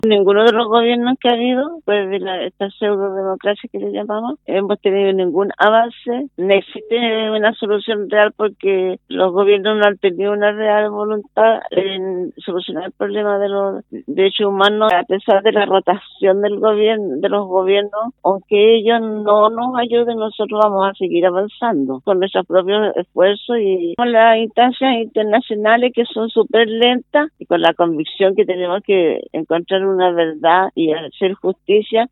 Ninguno de los gobiernos que ha habido, pues de esta pseudo democracia que le llamamos, hemos tenido ningún avance, ni existe una solución real porque los gobiernos no han tenido una real voluntad en solucionar el problema de los derechos humanos, a pesar de la rotación del gobierno, de los gobiernos. Aunque ellos no nos ayuden, nosotros vamos a seguir avanzando con nuestros propios esfuerzos y con las instancias internacionales que son súper lentas y con la convicción que tenemos que encontrar una verdad y hacer justicia